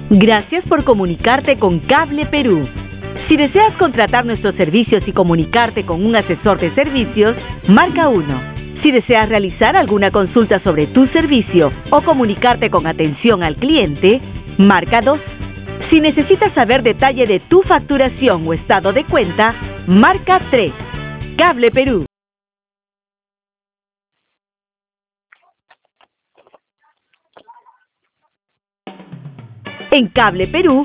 Gracias por comunicarte con Cable Perú. Si deseas contratar nuestros servicios y comunicarte con un asesor de servicios, marca 1. Si deseas realizar alguna consulta sobre tu servicio o comunicarte con atención al cliente, marca 2. Si necesitas saber detalle de tu facturación o estado de cuenta, marca 3. Cable Perú. En Cable Perú,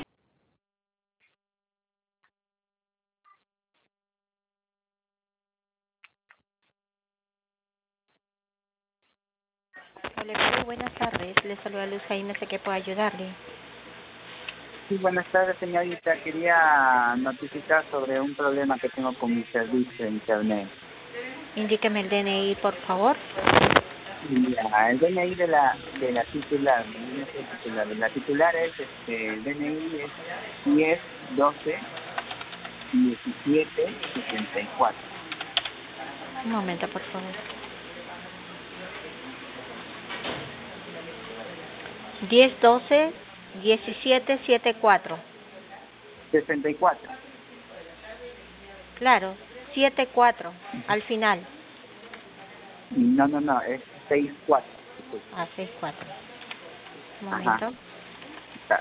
Cable Perú, buenas tardes. Le saluda Luz Jaime, sé que puedo ayudarle. Sí, buenas tardes, señorita. Quería notificar sobre un problema que tengo con mi servicio de internet. Indíqueme el DNI, por favor. Ya, el DNI de la titular, no sé titular, la titular es, el DNI es 10 12 17 74. Un momento, por favor. 10-12-17-74. 64. Claro, 74, al final. No, es 64. Ah, 64. Un momento. Ajá.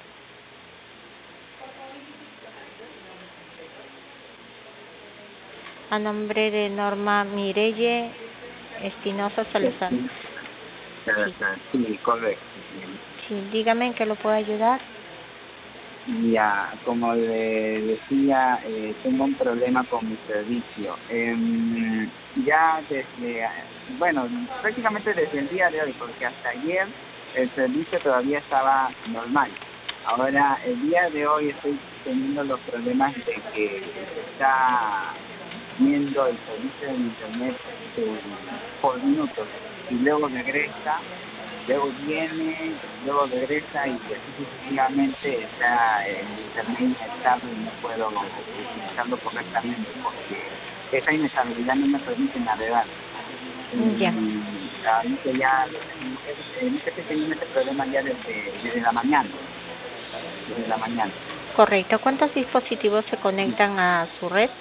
A nombre de Norma Mirelle Espinosa Salazar. Sí, correcto. Sí, dígame en qué lo puedo ayudar. Ya, como le decía, tengo un problema con mi servicio. Ya desde, bueno, prácticamente desde el día de hoy, porque hasta ayer el servicio todavía estaba normal. Ahora, el día de hoy estoy teniendo los problemas de que está viendo el servicio de internet por minutos y luego regresa. Luego viene, luego regresa y así sucesivamente está el internet inestable y no puedo utilizarlo correctamente porque esa inestabilidad no me permite navegar. Ya. Ahorita ya estoy teniendo este problema ya desde la mañana. Desde la mañana. Correcto. ¿Cuántos dispositivos se conectan a su red?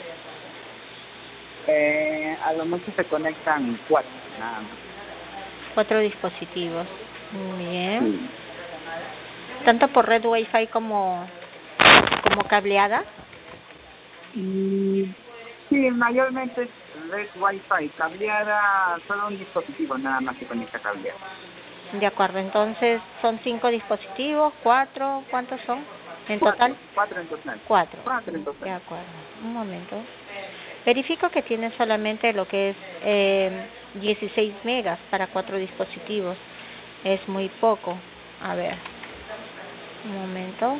A lo mucho se conectan 4, nada más. 4 dispositivos. Bien. Sí. ¿Tanto por red Wi-Fi como cableada? Sí, mayormente es red Wi-Fi. Cableada, solo un dispositivo nada más que conecta cableada. De acuerdo. Entonces, ¿son 5 dispositivos? ¿4? ¿Cuántos son en total? 4 en total. 4. 4 en total. De acuerdo. Un momento. Verifico que tiene solamente lo que es 16 megas para 4 dispositivos. Es muy poco. A ver. Un momento.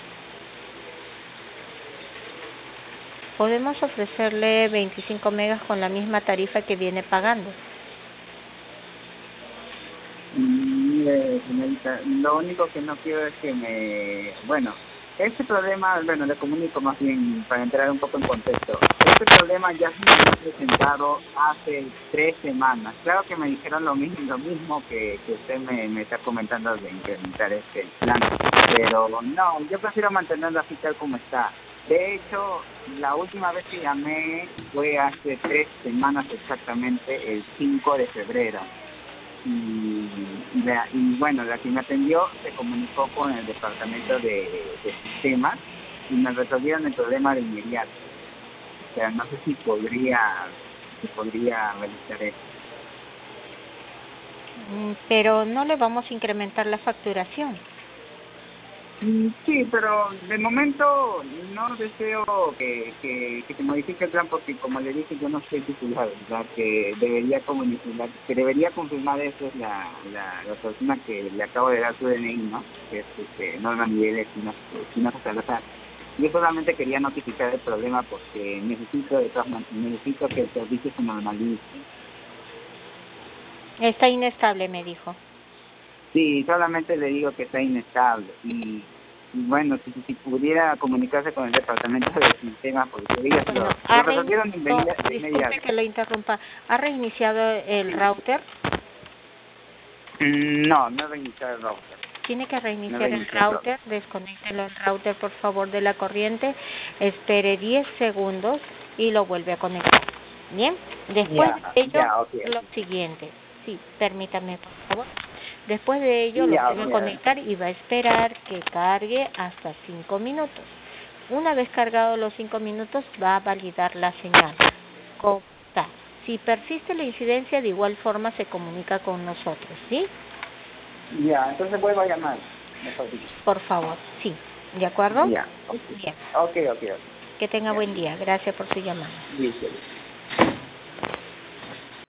Podemos ofrecerle 25 megas con la misma tarifa que viene pagando. Mire, señorita, lo único que no quiero es que este problema, le comunico más bien para entrar un poco en contexto. Este problema ya se me ha presentado hace 3 semanas. Claro que me dijeron lo mismo que usted me está comentando de implementar este plan, pero no, yo prefiero mantenerlo así tal como está. De hecho, la última vez que llamé fue hace 3 semanas exactamente, el 5 de febrero. La que me atendió se comunicó con el departamento de sistemas y me resolvieron el problema de inmediato. O sea, no sé si podría realizar eso. Pero no le vamos a incrementar la facturación. Sí, pero de momento no deseo que se modifique el plan porque, como le dije, yo no soy titular, ¿verdad? Que debería confirmar eso es la persona que le acabo de dar su DNI, ¿no? Que es Norma Miguel Espinosa Salazar. Yo solamente quería notificar el problema porque necesito que el servicio se normalice. Está inestable, me dijo. Sí, solamente le digo que está inestable y bueno, si pudiera comunicarse con el departamento de sistemas, porque ellos lo resolvieron de inmediato. Disculpe que lo interrumpa. ¿Ha reiniciado el router? No he reiniciado el router. Tiene que No reiniciar lo el inició. router, desconéctelo el router por favor de la corriente, espere 10 segundos y lo vuelve a conectar. Bien, después de ello, ok. lo siguiente, sí, permítame por favor. Después de ello lo Ya, vuelve a ok. conectar y va a esperar que cargue hasta 5 minutos. Una vez cargado los 5 minutos va a validar la señal. ¿Cómo está? Si persiste la incidencia, de igual forma se comunica con nosotros, ¿sí? Ya, entonces vuelvo a llamar, mejor dicho. Por favor, sí. ¿De acuerdo? Ya, ok. Bien. Ok. Que tenga buen día. Gracias por su llamada. Listo.